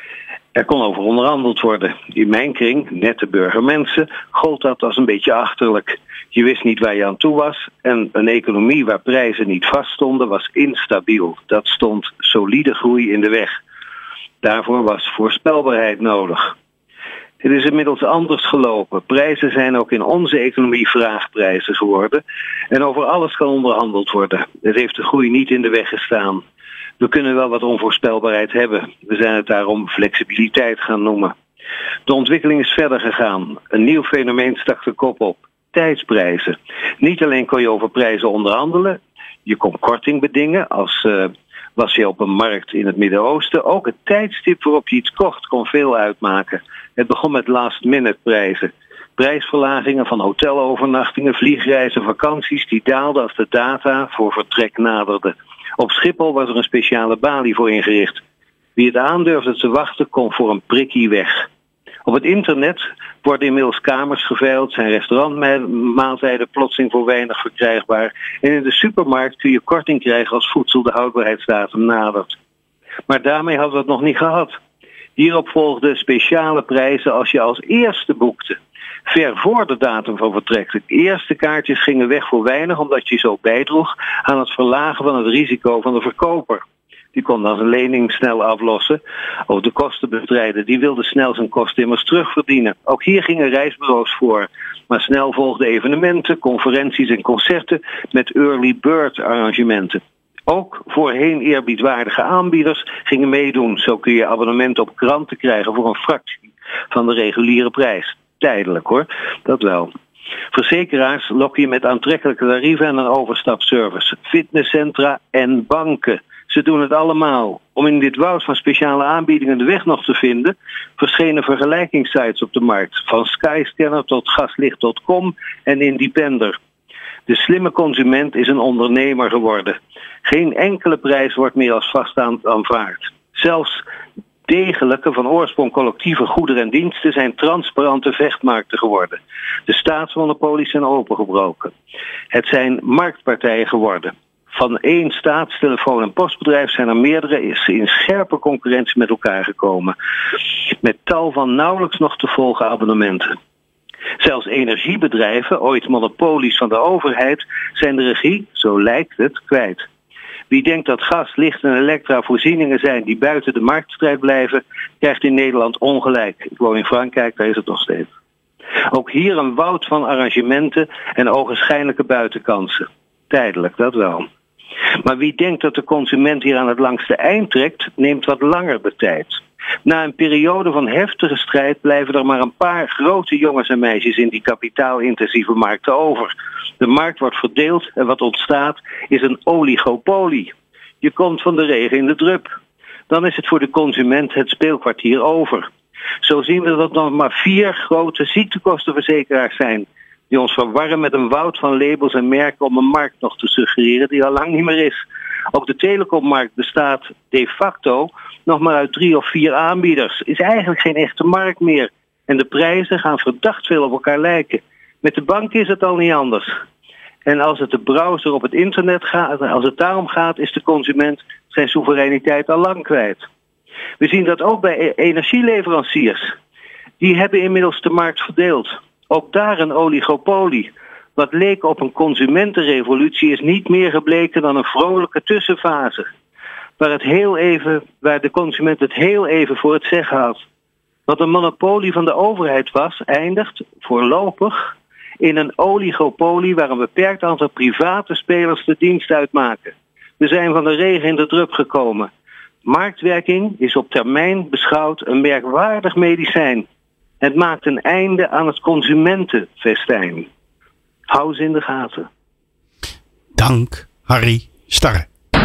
Speaker 8: Er kon over onderhandeld worden. In mijn kring, nette burgermensen, gold dat als een beetje achterlijk. Je wist niet waar je aan toe was en een economie waar prijzen niet vaststonden was instabiel. Dat stond solide groei in de weg. Daarvoor was voorspelbaarheid nodig. Het is inmiddels anders gelopen. Prijzen zijn ook in onze economie vraagprijzen geworden. En over alles kan onderhandeld worden. Het heeft de groei niet in de weg gestaan. We kunnen wel wat onvoorspelbaarheid hebben. We zijn het daarom flexibiliteit gaan noemen. De ontwikkeling is verder gegaan. Een nieuw fenomeen stak de kop op. Tijdsprijzen. Niet alleen kon je over prijzen onderhandelen. Je kon korting bedingen als was je op een markt in het Midden-Oosten. Ook het tijdstip waarop je iets kocht kon veel uitmaken. Het begon met last-minute prijzen. Prijsverlagingen van hotelovernachtingen, vliegreizen, vakanties die daalden als de data voor vertrek naderde. Op Schiphol was er een speciale balie voor ingericht. Wie het aandurfde te wachten kon voor een prikkie weg. Op het internet worden inmiddels kamers geveild, zijn restaurantmaaltijden plotseling voor weinig verkrijgbaar. En in de supermarkt kun je korting krijgen als voedsel de houdbaarheidsdatum nadert. Maar daarmee hadden we het nog niet gehad. Hierop volgden speciale prijzen als je als eerste boekte. Ver voor de datum van vertrek. De eerste kaartjes gingen weg voor weinig omdat je zo bijdroeg aan het verlagen van het risico van de verkoper. Die kon dan zijn lening snel aflossen of de kosten bestrijden. Die wilde snel zijn kosten immers terugverdienen. Ook hier gingen reisbureaus voor. Maar snel volgden evenementen, conferenties en concerten met early bird arrangementen. Ook voorheen eerbiedwaardige aanbieders gingen meedoen. Zo kun je abonnement op kranten krijgen voor een fractie van de reguliere prijs. Tijdelijk hoor, dat wel. Verzekeraars lokken je met aantrekkelijke tarieven en een overstapservice. Fitnesscentra en banken Ze doen het allemaal. Om in dit woud van speciale aanbiedingen de weg nog te vinden, verschenen vergelijkingssites op de markt. Van Skyscanner tot gaslicht.com en Independer. De slimme consument is een ondernemer geworden. Geen enkele prijs wordt meer als vaststaand aanvaard. Zelfs degelijke, van oorsprong collectieve goederen en diensten zijn transparante vechtmarkten geworden. De staatsmonopolies zijn opengebroken. Het zijn marktpartijen geworden. Van één staatstelefoon- en postbedrijf zijn er meerdere in scherpe concurrentie met elkaar gekomen. Met tal van nauwelijks nog te volgen abonnementen. Zelfs energiebedrijven, ooit monopolies van de overheid, zijn de regie, zo lijkt het, kwijt. Wie denkt dat gas, licht en elektra voorzieningen zijn die buiten de marktstrijd blijven, krijgt in Nederland ongelijk. Ik woon in Frankrijk, daar is het nog steeds. Ook hier een woud van arrangementen en ogenschijnlijke buitenkansen. Tijdelijk, dat wel. Maar wie denkt dat de consument hier aan het langste eind trekt, neemt wat langer de tijd. Na een periode van heftige strijd blijven er maar een paar grote jongens en meisjes in die kapitaalintensieve markten over. De markt wordt verdeeld en wat ontstaat is een oligopolie. Je komt van de regen in de drup. Dan is het voor de consument het speelkwartier over. Zo zien we dat er nog maar 4 grote ziektekostenverzekeraars zijn, die ons verwarren met een woud van labels en merken om een markt nog te suggereren die al lang niet meer is. Ook de telecommarkt bestaat de facto nog maar uit 3 of 4 aanbieders. Is eigenlijk geen echte markt meer. En de prijzen gaan verdacht veel op elkaar lijken. Met de bank is het al niet anders. En als het de browser op het internet gaat, als het daarom gaat, is de consument zijn soevereiniteit al lang kwijt. We zien dat ook bij energieleveranciers. Die hebben inmiddels de markt verdeeld. Ook daar een oligopolie. Wat leek op een consumentenrevolutie is niet meer gebleken dan een vrolijke tussenfase. Waar de consument het heel even voor het zeggen had. Wat een monopolie van de overheid was, eindigt voorlopig in een oligopolie waar een beperkt aantal private spelers de dienst uitmaken. We zijn van de regen in de drup gekomen. Marktwerking is op termijn beschouwd een merkwaardig medicijn. Het maakt een einde aan het consumentenfestijn. Hou ze in de gaten.
Speaker 4: Dank, Harry Starre.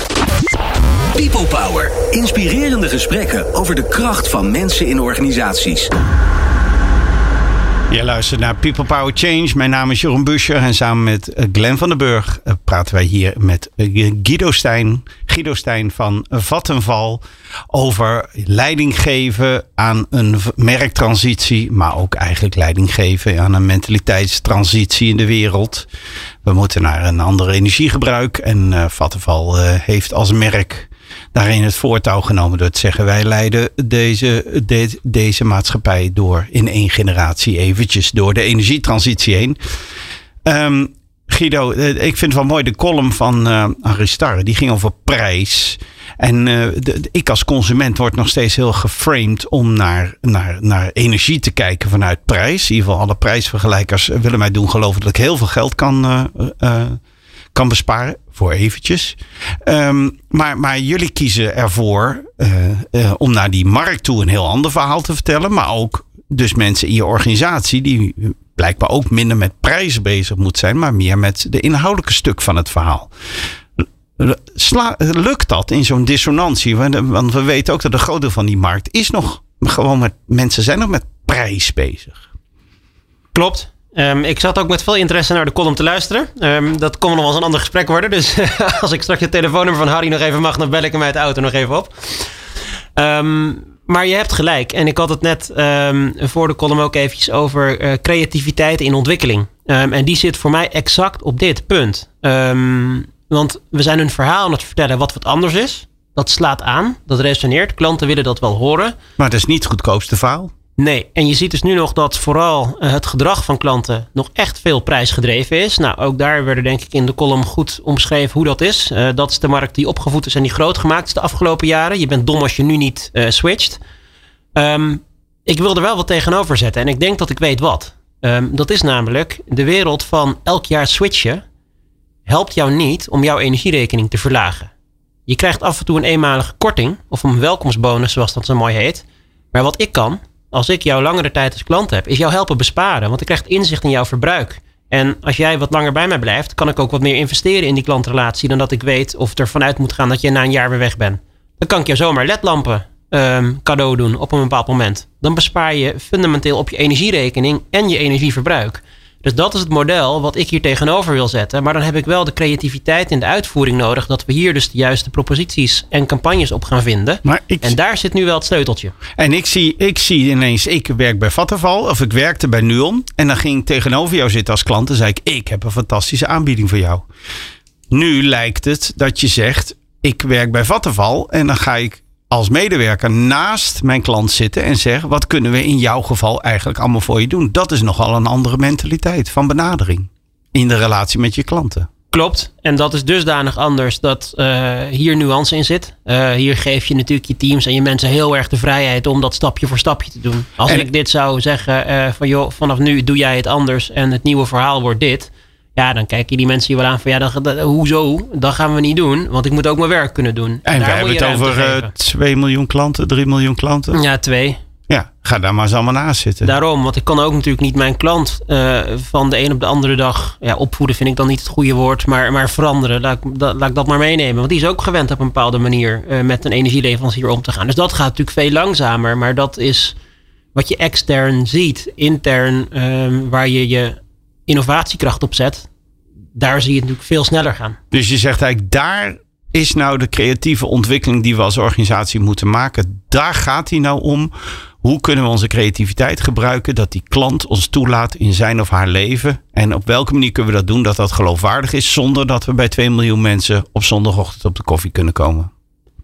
Speaker 1: People Power. Inspirerende gesprekken over de kracht van mensen in organisaties.
Speaker 4: Je luistert naar People Power Change. Mijn naam is Jeroen Buescher en samen met Glenn van den Burg praten wij hier met Guido Stijn van Vattenfall over leiding geven aan een merktransitie, maar ook eigenlijk leiding geven aan een mentaliteitstransitie in de wereld. We moeten naar een ander energiegebruik en Vattenfall heeft als merk daarin het voortouw genomen door te zeggen, wij leiden deze maatschappij door in 1 generatie eventjes door de energietransitie heen. Guido, ik vind het wel mooi, de column van Harry Starre, die ging over prijs. En ik als consument word nog steeds heel geframed om naar energie te kijken vanuit prijs. In ieder geval alle prijsvergelijkers willen mij doen geloven dat ik heel veel geld kan besparen. Voor eventjes. Maar jullie kiezen ervoor om naar die markt toe een heel ander verhaal te vertellen. Maar ook dus mensen in je organisatie die blijkbaar ook minder met prijzen bezig moet zijn. Maar meer met de inhoudelijke stuk van het verhaal. Lukt dat in zo'n dissonantie? Want we weten ook dat een groot deel van die markt is nog gewoon met mensen zijn nog met prijs bezig.
Speaker 5: Klopt. Ik zat ook met veel interesse naar de column te luisteren. Dat kon nog wel eens een ander gesprek worden. Dus als ik straks het telefoonnummer van Harry nog even mag, dan bel ik hem uit de auto nog even op. Maar je hebt gelijk. En ik had het net voor de column ook eventjes over creativiteit in ontwikkeling. En die zit voor mij exact op dit punt. Want we zijn een verhaal aan het vertellen wat anders is. Dat slaat aan, dat resoneert. Klanten willen dat wel horen.
Speaker 4: Maar dat is niet het goedkoopste verhaal.
Speaker 5: Nee, en je ziet dus nu nog dat vooral het gedrag van klanten nog echt veel prijsgedreven is. Nou, ook daar werden denk ik in de column goed omschreven hoe dat is. Dat is de markt die opgevoed is en die groot gemaakt is de afgelopen jaren. Je bent dom als je nu niet switcht. Ik wil er wel wat tegenover zetten en ik denk dat ik weet wat. Dat is namelijk de wereld van elk jaar switchen helpt jou niet om jouw energierekening te verlagen. Je krijgt af en toe een eenmalige korting of een welkomstbonus zoals dat zo mooi heet. Maar wat ik kan, als ik jou langere tijd als klant heb, is jou helpen besparen. Want ik krijg inzicht in jouw verbruik. En als jij wat langer bij mij blijft, kan ik ook wat meer investeren in die klantrelatie dan dat ik weet of er vanuit moet gaan dat je na een jaar weer weg bent. Dan kan ik jou zomaar ledlampen cadeau doen op een bepaald moment. Dan bespaar je fundamenteel op je energierekening en je energieverbruik. Dus dat is het model wat ik hier tegenover wil zetten. Maar dan heb ik wel de creativiteit in de uitvoering nodig, dat we hier dus de juiste proposities en campagnes op gaan vinden. En daar zit nu wel het sleuteltje.
Speaker 4: En ik zie ineens, ik werk bij Vattenfall of ik werkte bij Nuon. En dan ging ik tegenover jou zitten als klant en zei ik heb een fantastische aanbieding voor jou. Nu lijkt het dat je zegt, ik werk bij Vattenfall en dan ga ik als medewerker naast mijn klant zitten en zeg, wat kunnen we in jouw geval eigenlijk allemaal voor je doen? Dat is nogal een andere mentaliteit van benadering in de relatie met je klanten.
Speaker 5: Klopt. En dat is dusdanig anders dat hier nuance in zit. Hier geef je natuurlijk je teams en je mensen heel erg de vrijheid om dat stapje voor stapje te doen. Als ik dit zou zeggen van joh, vanaf nu doe jij het anders en het nieuwe verhaal wordt dit. Ja, dan kijken die mensen hier wel aan van ja, hoezo? Dat gaan we niet doen, want ik moet ook mijn werk kunnen doen.
Speaker 4: En we hebben het over 2 miljoen klanten, 3 miljoen klanten.
Speaker 5: Ja, 2.
Speaker 4: Ja, ga daar maar eens allemaal naast zitten.
Speaker 5: Daarom, want ik kan ook natuurlijk niet mijn klant van de een op de andere dag... Ja, opvoeden vind ik dan niet het goede woord, maar veranderen. Laat ik dat maar meenemen. Want die is ook gewend op een bepaalde manier met een energieleverancier om te gaan. Dus dat gaat natuurlijk veel langzamer. Maar dat is wat je extern ziet. Intern, waar je innovatiekracht op zet, daar zie je het natuurlijk veel sneller gaan.
Speaker 4: Dus je zegt eigenlijk, daar is nou de creatieve ontwikkeling die we als organisatie moeten maken. Daar gaat die nou om. Hoe kunnen we onze creativiteit gebruiken dat die klant ons toelaat in zijn of haar leven? En op welke manier kunnen we dat doen dat dat geloofwaardig is, zonder dat we bij 2 miljoen mensen op zondagochtend op de koffie kunnen komen?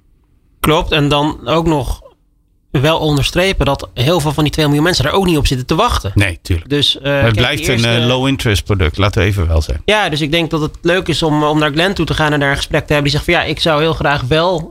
Speaker 5: Klopt. En dan ook nog wel onderstrepen dat heel veel van die 2 miljoen mensen daar ook niet op zitten te wachten.
Speaker 4: Nee, tuurlijk.
Speaker 5: Dus,
Speaker 4: het blijft een low-interest product, laten we even wel zijn.
Speaker 5: Ja, dus ik denk dat het leuk is om naar Glenn toe te gaan en daar een gesprek te hebben. Die zegt van ja, ik zou heel graag wel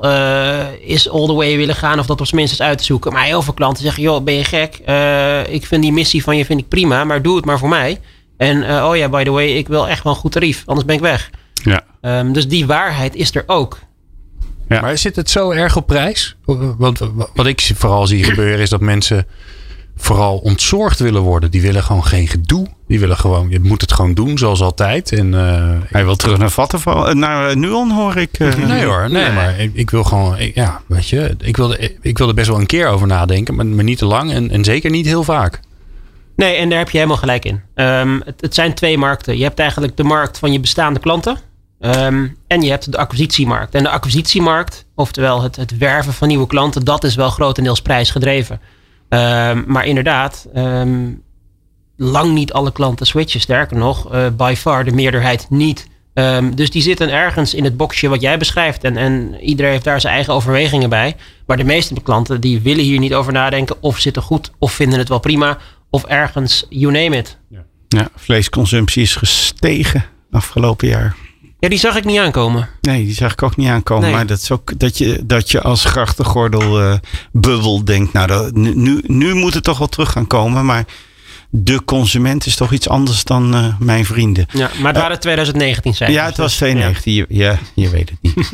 Speaker 5: is all the way willen gaan of dat op zijn minst eens uit te zoeken. Maar heel veel klanten zeggen, joh, ben je gek? Ik vind die missie van je vind ik prima, maar doe het maar voor mij. En by the way, ik wil echt wel een goed tarief, anders ben ik weg. Ja. Dus die waarheid is er ook.
Speaker 3: Ja. Maar zit het zo erg op prijs? Want wat ik vooral zie gebeuren is dat mensen vooral ontzorgd willen worden. Die willen gewoon geen gedoe. Die willen gewoon, je moet het gewoon doen zoals altijd. En,
Speaker 4: hij wil terug naar Vattenfall, naar Nuon hoor ik.
Speaker 3: Nee hoor, nee, maar ik wil gewoon, weet je, ik wil er best wel een keer over nadenken, maar niet te lang en zeker niet heel vaak.
Speaker 5: Nee, en daar heb je helemaal gelijk in. Het zijn 2 markten. Je hebt eigenlijk de markt van je bestaande klanten. En je hebt de acquisitiemarkt. En de acquisitiemarkt, oftewel het werven van nieuwe klanten, dat is wel grotendeels prijsgedreven. Maar inderdaad, lang niet alle klanten switchen. Sterker nog, by far de meerderheid niet. Dus die zitten ergens in het boxje wat jij beschrijft. En iedereen heeft daar zijn eigen overwegingen bij. Maar de meeste klanten die willen hier niet over nadenken. Of zitten goed, of vinden het wel prima. Of ergens, you name it.
Speaker 4: Ja, vleesconsumptie is gestegen afgelopen jaar.
Speaker 5: Ja, die zag ik niet aankomen.
Speaker 4: Nee, die zag ik ook niet aankomen. Nee. Maar dat is ook dat je als grachtengordel bubbel denkt. Nou, nu moet het toch wel terug gaan komen. Maar de consument is toch iets anders dan mijn vrienden.
Speaker 5: Ja, maar het waren 2019 zijn.
Speaker 4: Ja, het was 2019. Ja, je weet het niet.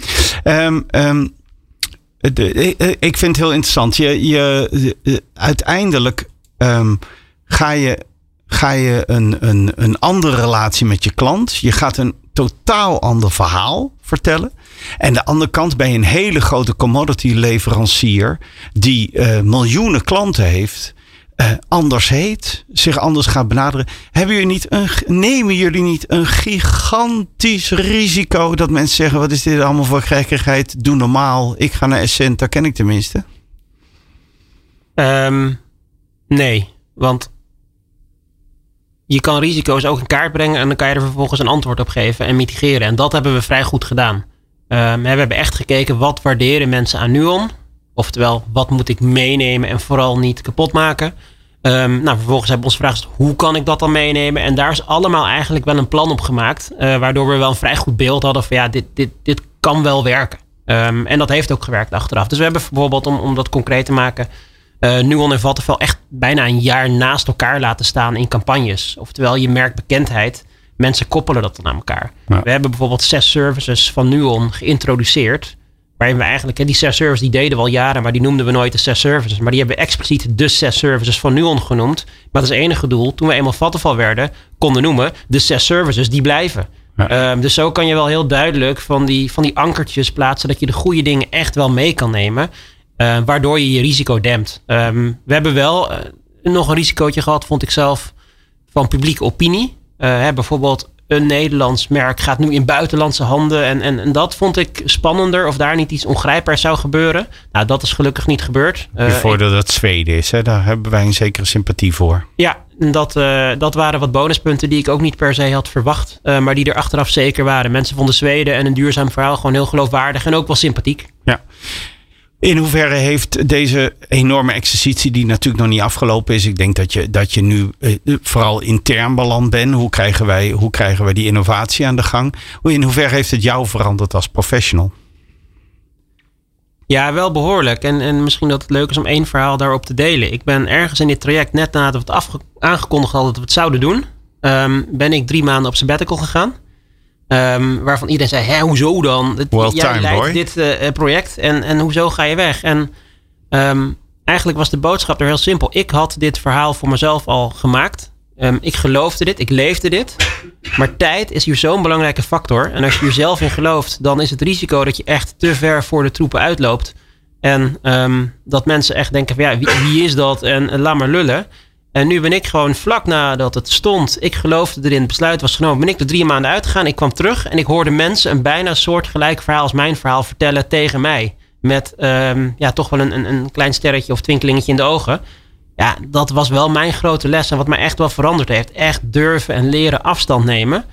Speaker 4: Ik vind het heel interessant. Uiteindelijk ga je een andere relatie met je klant. Je gaat een totaal ander verhaal vertellen. En aan de andere kant ben je een hele grote commodity leverancier die miljoenen klanten heeft, anders heet, zich anders gaat benaderen. Nemen jullie niet een gigantisch risico dat mensen zeggen, wat is dit allemaal voor gekkigheid? Doe normaal, ik ga naar Essent, daar ken ik tenminste.
Speaker 5: Nee, want je kan risico's ook in kaart brengen en dan kan je er vervolgens een antwoord op geven en mitigeren. En dat hebben we vrij goed gedaan. We hebben echt gekeken, wat waarderen mensen aan Nuon? Oftewel, wat moet ik meenemen en vooral niet kapot maken? Vervolgens hebben we ons gevraagd, hoe kan ik dat dan meenemen? En daar is allemaal eigenlijk wel een plan op gemaakt. Waardoor we wel een vrij goed beeld hadden van dit kan wel werken. En dat heeft ook gewerkt achteraf. Dus we hebben bijvoorbeeld, om dat concreet te maken, Nuon en Vattenfall echt bijna een jaar naast elkaar laten staan in campagnes. Oftewel, je merkt bekendheid. Mensen koppelen dat dan aan elkaar. Ja. We hebben bijvoorbeeld 6 services van Nuon geïntroduceerd, Waarin we eigenlijk, die 6 services die deden we al jaren, maar die noemden we nooit de 6 services. Maar die hebben we expliciet de 6 services van Nuon genoemd. Maar dat is het enige doel. Toen we eenmaal Vattenfall werden, konden noemen, de 6 services die blijven. Ja. Dus zo kan je wel heel duidelijk van die ankertjes plaatsen, dat je de goede dingen echt wel mee kan nemen. Waardoor je risico dempt. We hebben wel nog een risicootje gehad, vond ik zelf, van publieke opinie. Bijvoorbeeld een Nederlands merk gaat nu in buitenlandse handen. En dat vond ik spannender. Of daar niet iets ongrijpbaars zou gebeuren. Nou, dat is gelukkig niet gebeurd.
Speaker 4: Voordeel dat het Zweden is. Hè? Daar hebben wij een zekere sympathie voor.
Speaker 5: Ja, dat waren wat bonuspunten die ik ook niet per se had verwacht. Maar die er achteraf zeker waren. Mensen vonden Zweden en een duurzaam verhaal gewoon heel geloofwaardig. En ook wel sympathiek.
Speaker 4: Ja. In hoeverre heeft deze enorme exercitie, die natuurlijk nog niet afgelopen is. Ik denk dat je nu vooral intern beland bent. Hoe krijgen wij die innovatie aan de gang? In hoeverre heeft het jou veranderd als professional? Ja, wel behoorlijk. En misschien dat het leuk is om 1 verhaal daarop te delen. Ik ben ergens in dit traject, net nadat we het aangekondigd hadden dat we het zouden doen, ben ik 3 maanden op sabbatical gegaan. Waarvan iedereen zei, hoezo dan? Jij leidt dit project en hoezo ga je weg? En eigenlijk was de boodschap er heel simpel. Ik had dit verhaal voor mezelf al gemaakt. Ik geloofde dit, ik leefde dit. Maar tijd is hier zo'n belangrijke factor. En als je er zelf in gelooft, dan is het risico dat je echt te ver voor de troepen uitloopt. En dat mensen echt denken van wie is dat? En laat maar lullen. En nu ben ik gewoon vlak nadat het stond, ik geloofde erin, het besluit was genomen, ben ik er 3 maanden uitgegaan. Ik kwam terug en ik hoorde mensen een bijna soortgelijk verhaal als mijn verhaal vertellen tegen mij. Met toch wel een klein sterretje of twinkelingetje in de ogen. Ja, dat was wel mijn grote les en wat mij echt wel veranderd heeft. Echt durven en leren afstand nemen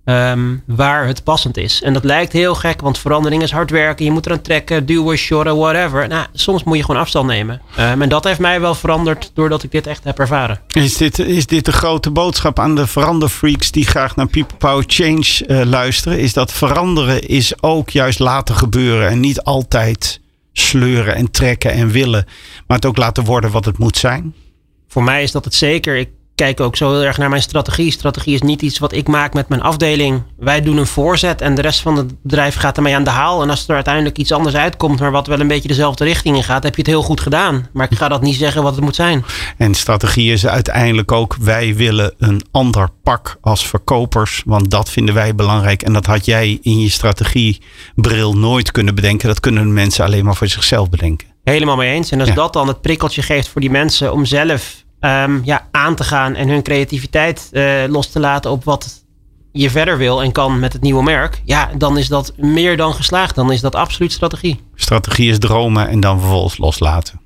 Speaker 4: waar het passend is. En dat lijkt heel gek, want verandering is hard werken. Je moet eraan trekken, duwen, shorten, whatever. Nou, soms moet je gewoon afstand nemen. En dat heeft mij wel veranderd doordat ik dit echt heb ervaren. Is dit de grote boodschap aan de veranderfreaks die graag naar People Power Change luisteren? Is dat veranderen is ook juist laten gebeuren en niet altijd sleuren en trekken en willen, maar het ook laten worden wat het moet zijn? Voor mij is dat het zeker. Ik kijk ook zo heel erg naar mijn strategie. Strategie is niet iets wat ik maak met mijn afdeling. Wij doen een voorzet en de rest van het bedrijf gaat ermee aan de haal. En als er uiteindelijk iets anders uitkomt, maar wat wel een beetje dezelfde richting in gaat, heb je het heel goed gedaan. Maar ik ga dat niet zeggen wat het moet zijn. En strategie is uiteindelijk ook, wij willen een ander pak als verkopers, want dat vinden wij belangrijk. En dat had jij in je strategiebril nooit kunnen bedenken. Dat kunnen de mensen alleen maar voor zichzelf bedenken. Helemaal mee eens. En als dat dan het prikkeltje geeft voor die mensen om zelf aan te gaan en hun creativiteit los te laten op wat je verder wil en kan met het nieuwe merk, dan is dat meer dan geslaagd. Dan is dat absoluut strategie. Strategie is dromen en dan vervolgens loslaten.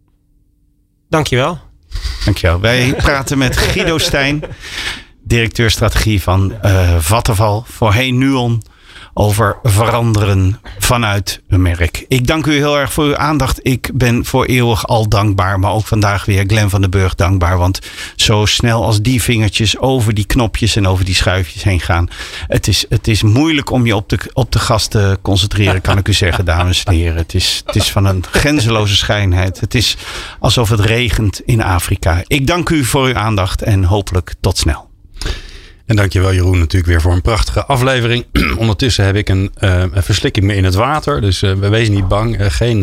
Speaker 4: Dankjewel. Wij praten met Guido Stijn, directeur strategie van Vattenfall, voorheen Nuon, over veranderen vanuit een merk. Ik dank u heel erg voor uw aandacht. Ik ben voor eeuwig al dankbaar, maar ook vandaag weer Glenn van den Burg dankbaar. Want zo snel als die vingertjes over die knopjes en over die schuifjes heen gaan. Het is moeilijk om je op de gast te concentreren, kan ik u zeggen, dames en heren. Het is van een grenzeloze schijnheid. Het is alsof het regent in Afrika. Ik dank u voor uw aandacht en hopelijk tot snel.
Speaker 3: En dankjewel Jeroen natuurlijk weer voor een prachtige aflevering. Ondertussen heb ik een verslikking me in het water. Dus wees niet bang.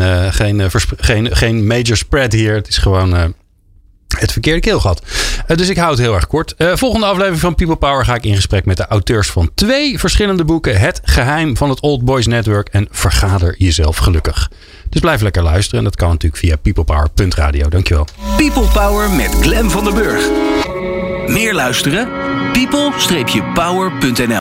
Speaker 3: Geen major spread hier. Het is gewoon het verkeerde keelgat. Dus ik hou het heel erg kort. Volgende aflevering van People Power ga ik in gesprek met de auteurs van 2 verschillende boeken. Het geheim van het Old Boys Network en Vergader jezelf gelukkig. Dus blijf lekker luisteren. En dat kan natuurlijk via peoplepower.radio. Dankjewel.
Speaker 1: People Power met Glenn van den Burg. Meer luisteren? people-power.nl